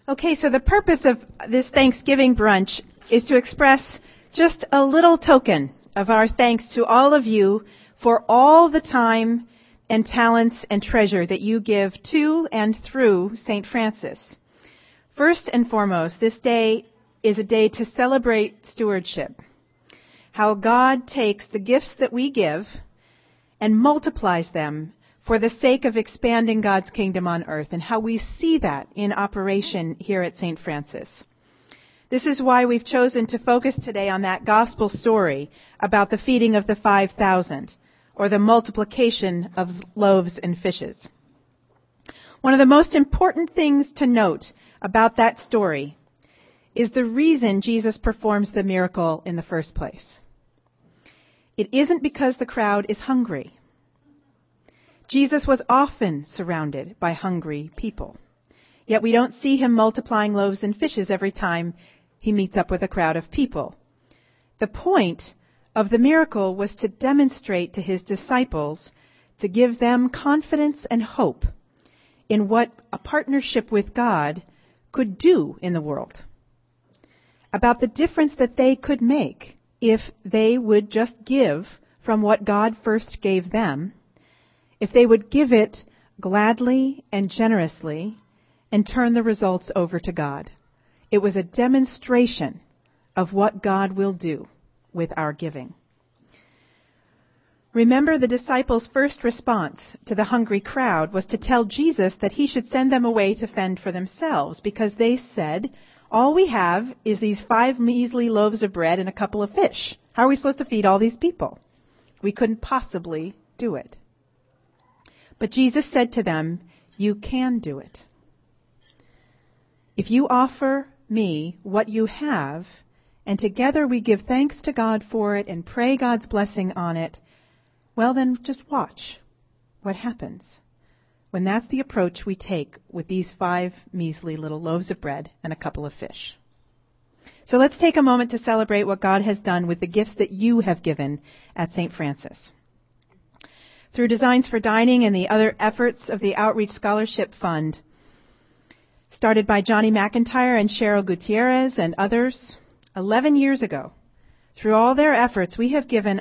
Okay, so the purpose of this Thanksgiving brunch is to express just a little token of our thanks to all of you for all the time and talents and treasure that you give to and through St. Francis. First and foremost, this day is a day to celebrate stewardship. How God takes the gifts that we give and multiplies them for the sake of expanding God's kingdom on earth, and how we see that in operation here at St. Francis. This is why we've chosen to focus today on that gospel story about the feeding of the 5,000, or the multiplication of loaves and fishes. One of the most important things to note about that story is the reason Jesus performs the miracle in the first place. It isn't because the crowd is hungry. Jesus was often surrounded by hungry people. Yet we don't see him multiplying loaves and fishes every time he meets up with a crowd of people. The point of the miracle was to demonstrate to his disciples, to give them confidence and hope in what a partnership with God could do in the world, about the difference that they could make if they would just give from what God first gave them, if they would give it gladly and generously and turn the results over to God. It was a demonstration of what God will do with our giving. Remember, the disciples' first response to the hungry crowd was to tell Jesus that he should send them away to fend for themselves, because they said, all we have is these 5 measly loaves of bread and a couple of fish. How are we supposed to feed all these people? We couldn't possibly do it. But Jesus said to them, you can do it. If you offer me what you have, and together we give thanks to God for it and pray God's blessing on it, well then just watch what happens when that's the approach we take with these 5 measly little loaves of bread and a couple of fish. So let's take a moment to celebrate what God has done with the gifts that you have given at St. Francis. Through Designs for Dining and the other efforts of the Outreach Scholarship Fund, started by Johnny McIntyre and Cheryl Gutierrez and others 11 years ago, through all their efforts, we have given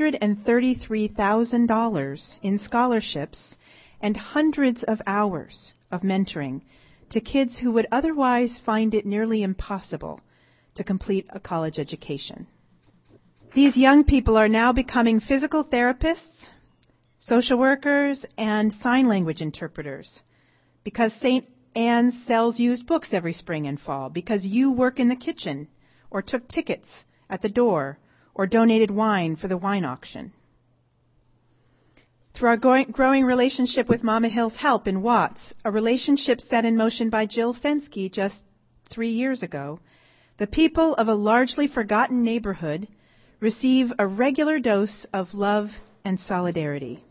$133,000 in scholarships and hundreds of hours of mentoring to kids who would otherwise find it nearly impossible to complete a college education. These young people are now becoming physical therapists, social workers, and sign language interpreters, because St. Anne's sells used books every spring and fall, because you work in the kitchen or took tickets at the door or donated wine for the wine auction. Through our growing relationship with Mama Hill's Help in Watts, a relationship set in motion by Jill Fensky just 3 years ago, the people of a largely forgotten neighborhood receive a regular dose of love and solidarity.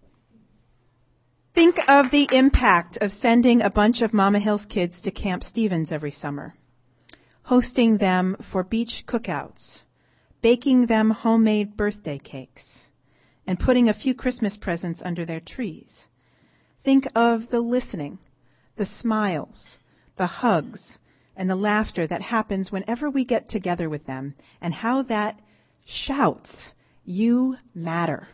Think of the impact of sending a bunch of Mama Hill's kids to Camp Stevens every summer, hosting them for beach cookouts, baking them homemade birthday cakes, and putting a few Christmas presents under their trees. Think of the listening, the smiles, the hugs, and the laughter that happens whenever we get together with them, and how that shouts, "You matter."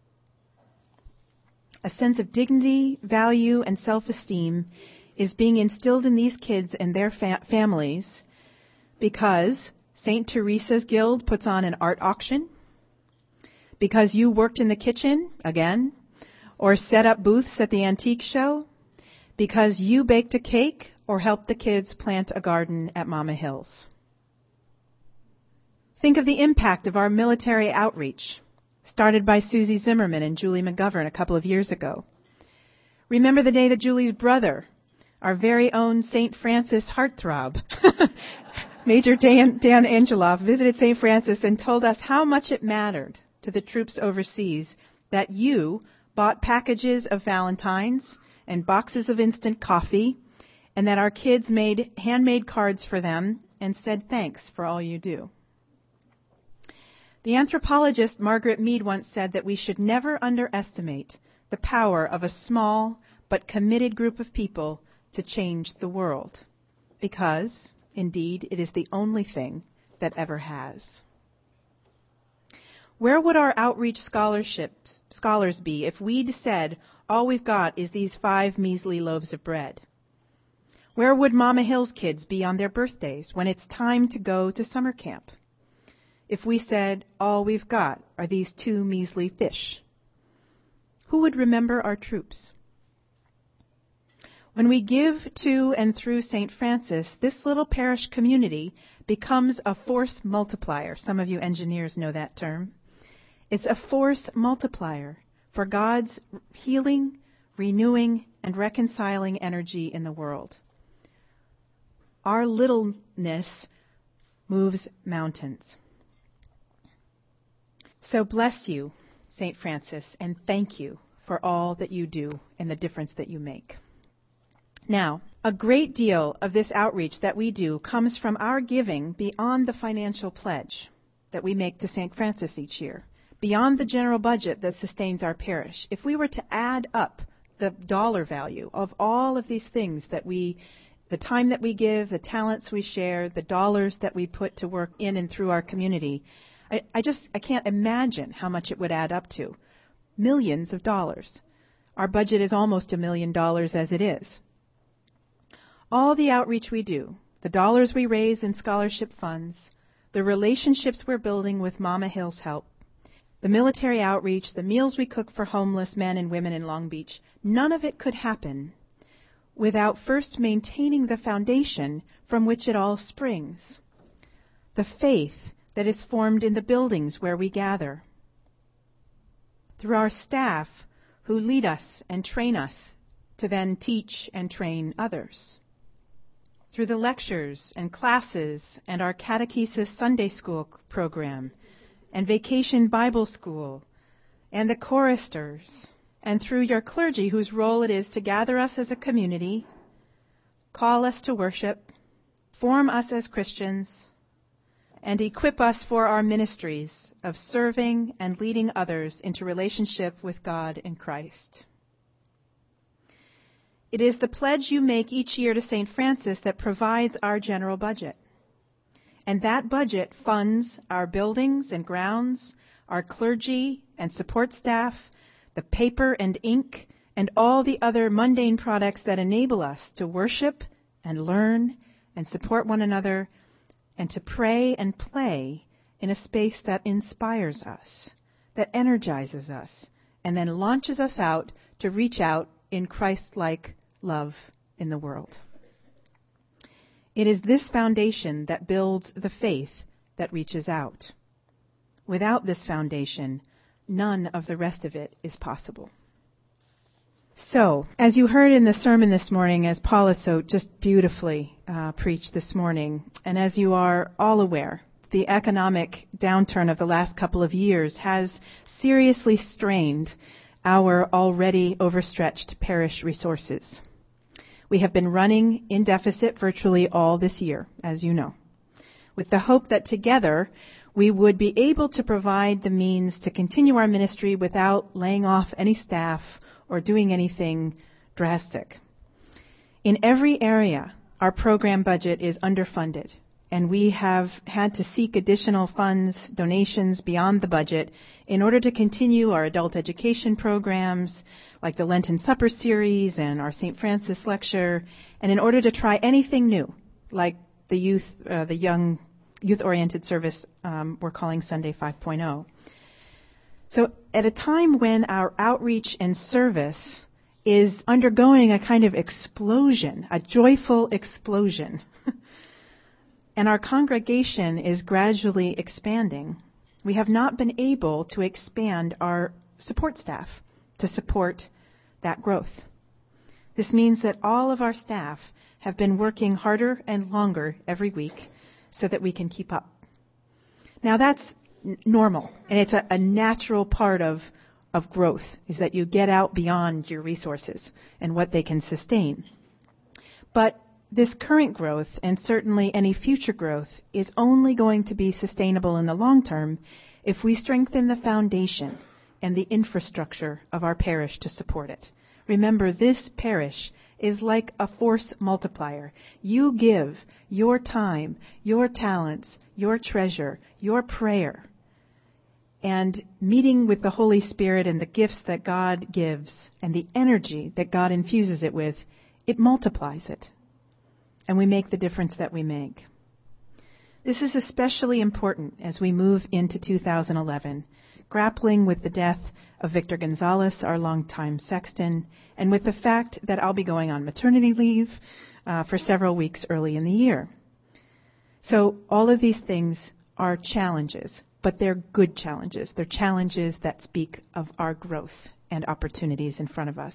A sense of dignity, value, and self-esteem is being instilled in these kids and their families because St. Teresa's Guild puts on an art auction, because you worked in the kitchen, again, or set up booths at the antique show, because you baked a cake or helped the kids plant a garden at Mama Hill's. Think of the impact of our military outreach, started by Susie Zimmerman and Julie McGovern a couple of years ago. Remember the day that Julie's brother, our very own St. Francis heartthrob, Major Dan Angeloff, visited St. Francis and told us how much it mattered to the troops overseas that you bought packages of Valentines and boxes of instant coffee, and that our kids made handmade cards for them and said thanks for all you do. The anthropologist Margaret Mead once said that we should never underestimate the power of a small but committed group of people to change the world. because, indeed, it is the only thing that ever has. Where would our outreach scholars be if we'd said all we've got is these 5 measly loaves of bread? Where would Mama Hill's kids be on their birthdays when it's time to go to summer camp? If we said all we've got are these 2 measly fish? Who would remember our troops? When we give to and through St. Francis, this little parish community becomes a force multiplier. Some of you engineers know that term. It's a force multiplier for God's healing, renewing, and reconciling energy in the world. Our littleness moves mountains. So bless you, St. Francis, and thank you for all that you do and the difference that you make. Now, a great deal of this outreach that we do comes from our giving beyond the financial pledge that we make to St. Francis each year, beyond the general budget that sustains our parish. If we were to add up the dollar value of all of these things that the time that we give, the talents we share, the dollars that we put to work in and through our community, I can't imagine how much it would add up to. Millions of dollars. Our budget is almost $1 million as it is. All the outreach we do, the dollars we raise in scholarship funds, the relationships we're building with Mama Hill's help, the military outreach, the meals we cook for homeless men and women in Long Beach, none of it could happen without first maintaining the foundation from which it all springs. The faith that is formed in the buildings where we gather. Through our staff who lead us and train us to then teach and train others. Through the lectures and classes and our catechesis Sunday school program and vacation Bible school and the choristers, and through your clergy whose role it is to gather us as a community, call us to worship, form us as Christians, and equip us for our ministries of serving and leading others into relationship with God in Christ. It is the pledge you make each year to St. Francis that provides our general budget. And that budget funds our buildings and grounds, our clergy and support staff, the paper and ink, and all the other mundane products that enable us to worship and learn and support one another and to pray and play in a space that inspires us, that energizes us, and then launches us out to reach out in Christ-like love in the world. It is this foundation that builds the faith that reaches out. Without this foundation, none of the rest of it is possible. So, as you heard in the sermon this morning, as Paula so just beautifully preached this morning, and as you are all aware, the economic downturn of the last couple of years has seriously strained our already overstretched parish resources. We have been running in deficit virtually all this year, as you know, with the hope that together we would be able to provide the means to continue our ministry without laying off any staff or doing anything drastic. In every area, our program budget is underfunded, and we have had to seek additional funds, donations beyond the budget in order to continue our adult education programs, like the Lenten Supper Series and our St. Francis Lecture, and in order to try anything new, like the young youth-oriented service we're calling Sunday 5.0. So at a time when our outreach and service is undergoing a kind of explosion, a joyful explosion, and our congregation is gradually expanding, we have not been able to expand our support staff to support that growth. This means that all of our staff have been working harder and longer every week so that we can keep up. Now that's normal, and it's a natural part of growth, is that you get out beyond your resources and what they can sustain. But this current growth, and certainly any future growth, is only going to be sustainable in the long term if we strengthen the foundation and the infrastructure of our parish to support it. Remember, this parish is like a force multiplier. You give your time, your talents, your treasure, your prayer, and meeting with the Holy Spirit and the gifts that God gives and the energy that God infuses it with, it multiplies it. And we make the difference that we make. This is especially important as we move into 2011, grappling with the death of Victor Gonzalez, our longtime sexton, and with the fact that I'll be going on maternity leave for several weeks early in the year. So all of these things are challenges, but they're good challenges. They're challenges that speak of our growth and opportunities in front of us.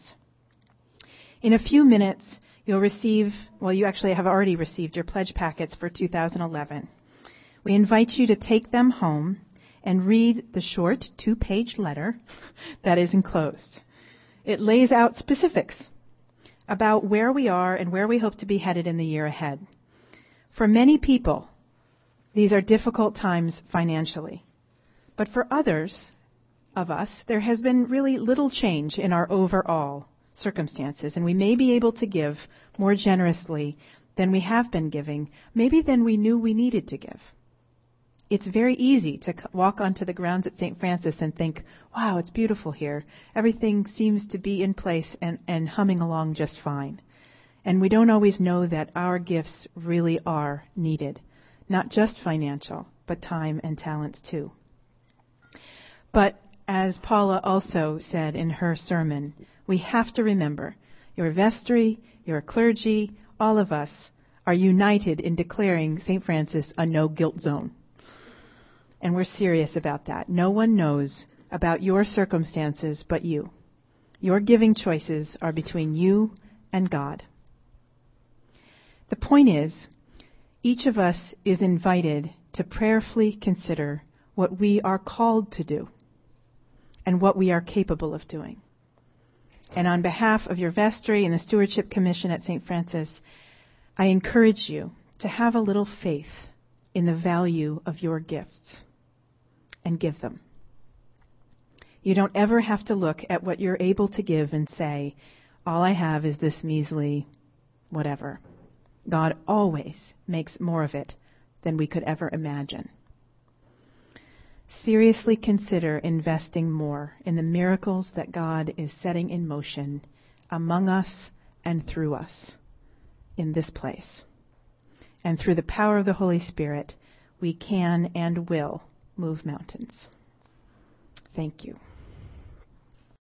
In a few minutes, you'll receive, well, you actually have already received your pledge packets for 2011. We invite you to take them home and read the short 2-page letter that is enclosed. It lays out specifics about where we are and where we hope to be headed in the year ahead. For many people, these are difficult times financially. But for others of us, there has been really little change in our overall circumstances, and we may be able to give more generously than we have been giving, maybe than we knew we needed to give. It's very easy to walk onto the grounds at St. Francis and think, wow, it's beautiful here. Everything seems to be in place and humming along just fine. And we don't always know that our gifts really are needed, not just financial, but time and talents too. But as Paula also said in her sermon, we have to remember, your vestry, your clergy, all of us are united in declaring St. Francis a no-guilt zone. And we're serious about that. No one knows about your circumstances but you. Your giving choices are between you and God. The point is, each of us is invited to prayerfully consider what we are called to do and what we are capable of doing. And on behalf of your vestry and the Stewardship Commission at St. Francis, I encourage you to have a little faith in the value of your gifts and give them. You don't ever have to look at what you're able to give and say, all I have is this measly whatever. God always makes more of it than we could ever imagine. Seriously consider investing more in the miracles that God is setting in motion among us and through us in this place. And through the power of the Holy Spirit, we can and will move mountains. Thank you.